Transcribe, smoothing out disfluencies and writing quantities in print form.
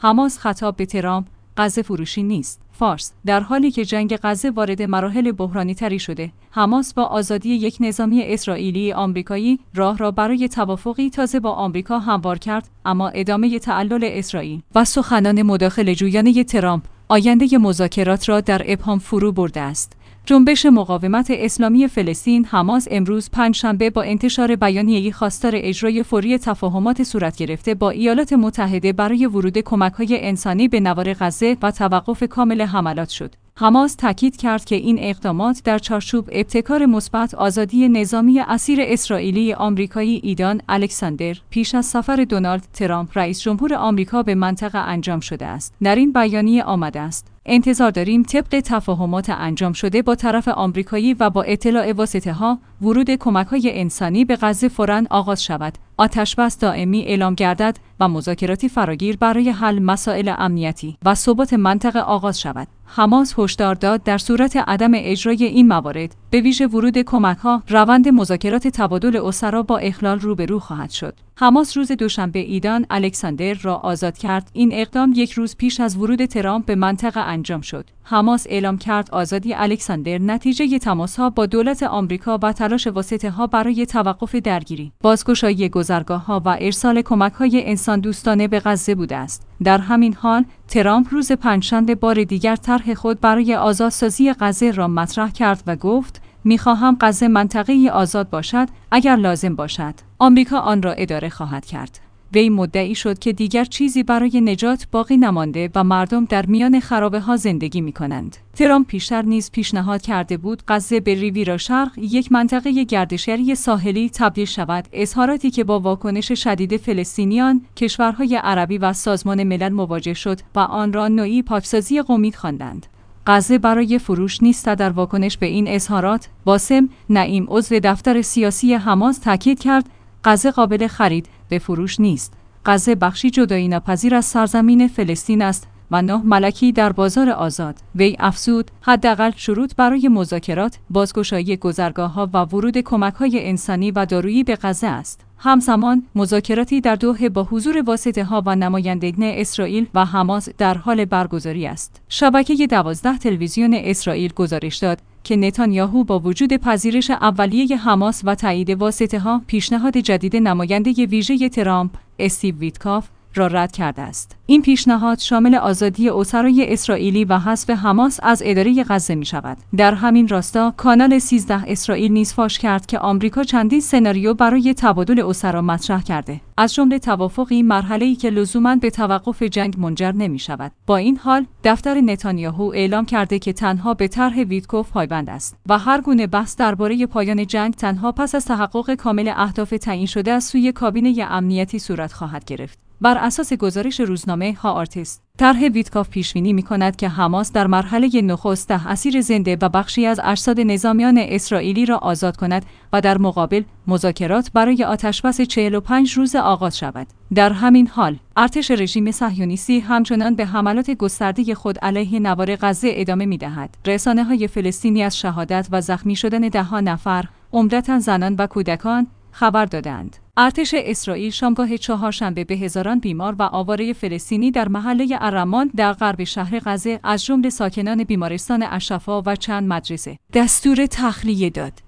حماس خطاب به ترامپ: غزه فروشی نیست. فارس: در حالی که جنگ غزه وارد مراحل بحرانی تری شده، حماس با آزادی یک نظامی اسرائیلی آمریکایی راه را برای توافقی تازه با آمریکا هموار کرد، اما ادامه تعلل اسرائیل و سخنان مداخله جویانه ترامپ آینده مذاکرات را در ابهام فرو برده است. جنبش مقاومت اسلامی فلسطین حماس امروز پنجشنبه با انتشار بیانیه‌ای خواستار اجرای فوری تفاهمات صورت گرفته با ایالات متحده برای ورود کمک‌های انسانی به نوار غزه و توقف کامل حملات شد. حماس تاکید کرد که این اقدامات در چارچوب ابتکار مثبت آزادی نظامی اسیر اسرائیلی آمریکایی ایدان الکساندر پیش از سفر دونالد ترامپ رئیس جمهور آمریکا به منطقه انجام شده است. در این بیانیه آمده است: انتظار داریم طبق تفاهمات انجام شده با طرف آمریکایی و با اطلاع واسطه‌ها ورود کمک‌های انسانی به غزه فوراً آغاز شود، آتش‌بس دائمی اعلام گردد و مذاکراتی فراگیر برای حل مسائل امنیتی و ثبات منطقه آغاز شود. حماس هشدار داد در صورت عدم اجرای این موارد، به ویژه ورود کمک‌ها، روند مذاکرات تبادل اسرا با اخلال روبرو خواهد شد. حماس روز دوشنبه ایدان الکساندر را آزاد کرد. این اقدام یک روز پیش از ورود ترامپ به منطقه انجام شد. حماس اعلام کرد آزادی الکساندر نتیجه تماس‌ها با دولت آمریکا و تلاش واسطه‌ها برای توقف درگیری، بازگشایی گذرگاه‌ها و ارسال کمک‌های انسان دوستانه به غزه بوده است. در همین حال، ترامپ روز پنجشنبه بار دیگر طرح خود برای آزادسازی غزه را مطرح کرد و گفت: می‌خواهم غزه منطقه‌ای آزاد باشد، اگر لازم باشد آمریکا آن را اداره خواهد کرد. وی مدعی شد که دیگر چیزی برای نجات باقی نمانده و مردم در میان خرابه‌ها زندگی می‌کنند. ترامپ پیشتر نیز پیشنهاد کرده بود غزه به ریویرا شرق یک منطقه گردشگری ساحلی تبدیل شود، اظهاراتی که با واکنش شدید فلسطینیان، کشورهای عربی و سازمان ملل مواجه شد و آن را نوعی پاکسازی قومی خواندند. غزه برای فروش نیست. در واکنش به این اظهارات، باسم نعیم عضو دفتر سیاسی حماس تاکید کرد: غزه قابل خرید، به فروش نیست. غزه بخشی جدایی ناپذیر از سرزمین فلسطین است و نه ملکی در بازار آزاد. وی افزود: حداقل شروط برای مذاکرات، بازگشایی گذرگاه‌ها و ورود کمک‌های انسانی و دارویی به غزه است. همزمان مذاکراتی در دوحه با حضور واسطه‌ها و نمایندگان اسرائیل و حماس در حال برگزاری است. شبکه 12 تلویزیون اسرائیل گزارش داد که نتانیاهو با وجود پذیرش اولیه حماس و تایید واسطه‌ها، پیشنهاد جدید نماینده ویژه ترامپ، استیو ویتکاف، را رد کرده است. این پیشنهاد شامل آزادی اسرای اسرائیلی و حذف حماس از اداره غزه می شود. در همین راستا، کانال 13 اسرائیل نیز فاش کرد که آمریکا چندین سناریو برای تبادل اسرا مطرح کرده، از جمله توافقی مرحله‌ای که لزوماً به توقف جنگ منجر نمی شود. با این حال، دفتر نتانیاهو اعلام کرده که تنها به طرح ویتکوف پایبند است و هر گونه بحث درباره پایان جنگ تنها پس از تحقق کامل اهداف تعیین شده از سوی کابینه امنیتی صورت خواهد گرفت. بر اساس گزارش روزنامه هآرتس، طرح ویتکاف پیش‌بینی می‌کند که حماس در مرحله نخست 10 اسیر زنده و بخشی از اجساد نظامیان اسرائیلی را آزاد کند و در مقابل مذاکرات برای آتش‌بس 45 روز آغاز شود. در همین حال، ارتش رژیم صهیونیستی همچنان به حملات گسترده خود علیه نوار غزه ادامه می‌دهد. رسانه‌های فلسطینی از شهادت و زخمی شدن ده‌ها نفر، عمدتاً زنان و کودکان، خبر دادند. ارتش اسرائیل شامگاه چهارشنبه به هزاران بیمار و آواره فلسطینی در محله الرمان در غرب شهر غزه، از جمله ساکنان بیمارستان الشفا و چند مدرسه، دستور تخلیه داد.